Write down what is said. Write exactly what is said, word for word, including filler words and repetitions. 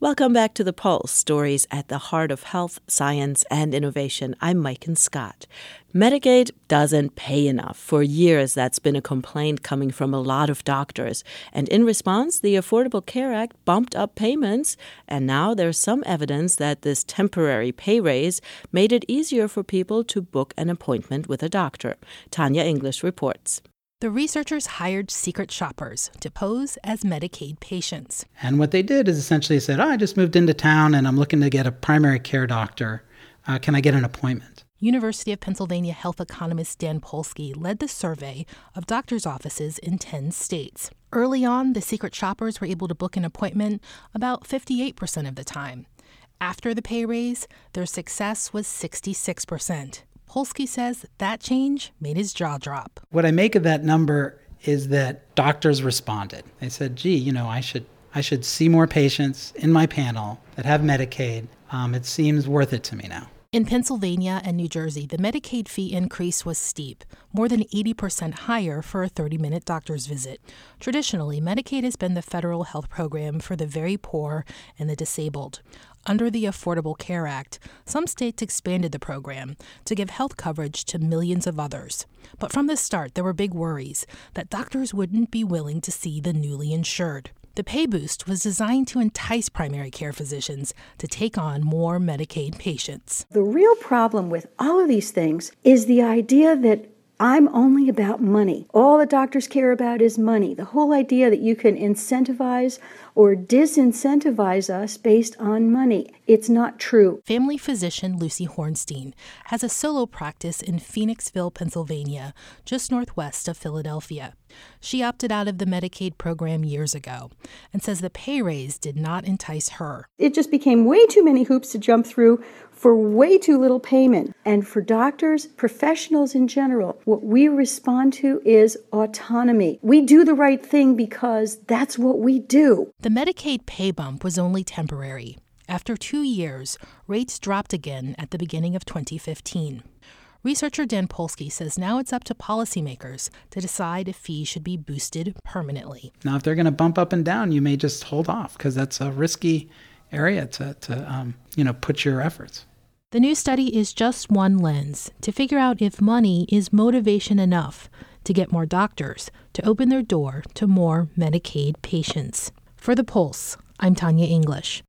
Welcome back to The Pulse, stories at the heart of health, science, and innovation. I'm Maiken Scott. Medicaid doesn't pay enough. For years, that's been a complaint coming from a lot of doctors. And in response, the Affordable Care Act bumped up payments. And now there's some evidence that this temporary pay raise made it easier for people to book an appointment with a doctor. Tanya English reports. The researchers hired secret shoppers to pose as Medicaid patients. And what they did is essentially said, oh, I just moved into town and I'm looking to get a primary care doctor. Uh, can I get an appointment? University of Pennsylvania health economist Dan Polsky led the survey of doctors' offices in ten states. Early on, the secret shoppers were able to book an appointment about fifty-eight percent of the time. After the pay raise, their success was sixty-six percent. Polsky says that change made his jaw drop. What I make of that number is that doctors responded. They said, gee, you know, I should I should see more patients in my panel that have Medicaid. Um, it seems worth it to me now. In Pennsylvania and New Jersey, the Medicaid fee increase was steep, more than eighty percent higher for a thirty-minute doctor's visit. Traditionally, Medicaid has been the federal health program for the very poor and the disabled. Under the Affordable Care Act, some states expanded the program to give health coverage to millions of others. But from the start, there were big worries that doctors wouldn't be willing to see the newly insured. The pay boost was designed to entice primary care physicians to take on more Medicaid patients. The real problem with all of these things is the idea that I'm only about money. All the doctors care about is money. The whole idea that you can incentivize or disincentivize us based on money. It's not true. Family physician Lucy Hornstein has a solo practice in Phoenixville, Pennsylvania, just northwest of Philadelphia. She opted out of the Medicaid program years ago and says the pay raise did not entice her. It just became way too many hoops to jump through for way too little payment. And for doctors, professionals in general, what we respond to is autonomy. We do the right thing because that's what we do. The Medicaid pay bump was only temporary. After two years, rates dropped again at the beginning of twenty fifteen. Researcher Dan Polsky says now it's up to policymakers to decide if fees should be boosted permanently. Now, if they're going to bump up and down, you may just hold off because that's a risky area to, to um, you know, put your efforts. The new study is just one lens to figure out if money is motivation enough to get more doctors to open their door to more Medicaid patients. For The Pulse, I'm Tanya English.